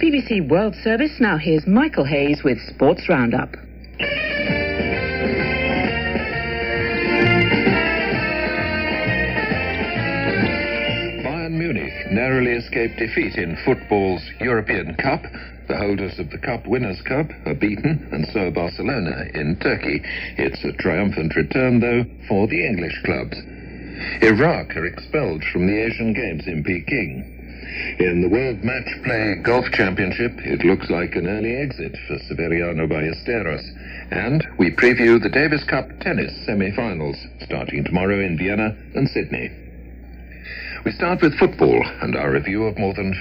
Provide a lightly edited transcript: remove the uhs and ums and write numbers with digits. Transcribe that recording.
BBC World Service. Now here's Michael Hayes with Sports Roundup. Bayern Munich narrowly escaped defeat in football's European Cup. The holders of the Cup Winners' Cup are beaten, and so are Barcelona in Turkey. It's a triumphant return, though, for the English clubs. Iraq are expelled from the Asian Games in Peking. In the World Match Play Golf Championship, it looks like an early exit for Severiano Ballesteros. And we preview the Davis Cup tennis semi-finals, starting tomorrow in Vienna and Sydney. We start with football and our review of more than